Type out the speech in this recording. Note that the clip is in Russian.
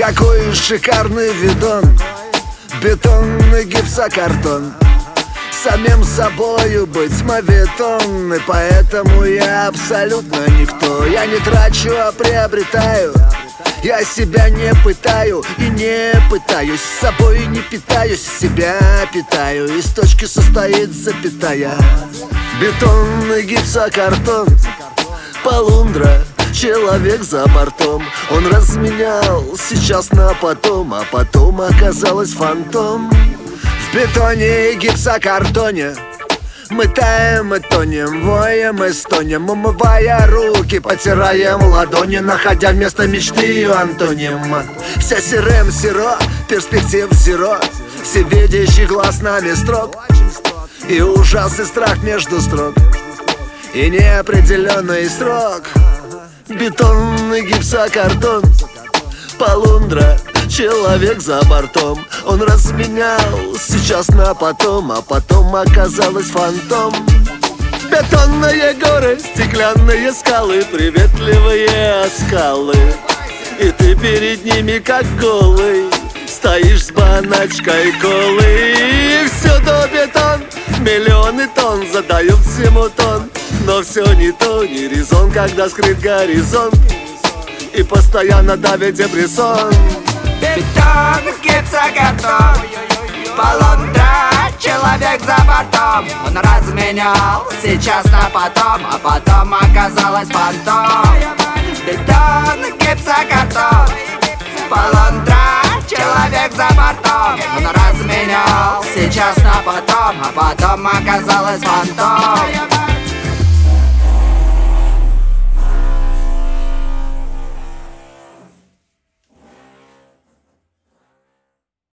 Какой шикарный видон, бетон и гипсокартон. Самим собою быть моветон, и поэтому я абсолютно никто. Я не трачу, а приобретаю. Я себя не пытаю и не пытаюсь. С собой не питаюсь, себя питаю. Из точки состоит запятая. Бетон и гипсокартон, полундра, человек за бортом. Он разменял сейчас на потом, а потом оказалось фантом. В бетоне и гипсокартоне мы таем и тонем, воем и стонем, умывая руки, потираем ладони, находя вместо мечты антоним. Вся CRM зеро, перспектив зеро, всевидящий глаз нами строг, и ужасный страх между строк, и неопределенный срок. Бетон и гипсокартон, полундра, человек за бортом. Он разменял сейчас на потом, а потом оказалось фантом. Бетонные горы, стеклянные скалы, приветливые оскалы, и ты перед ними как голый стоишь с баночкой колы. И всюду бетон, миллионы тонн задают всему тон, но все не то, не резон, когда скрыт горизонт и постоянно давит депрессон. Бетон, гипсокартон, полундра, человек за бортом. Он разменял сейчас на потом, а потом оказалось фантом. Бетон, гипсокартон, полундра, человек за бортом. Он разменял сейчас на потом, а потом оказалось фантом.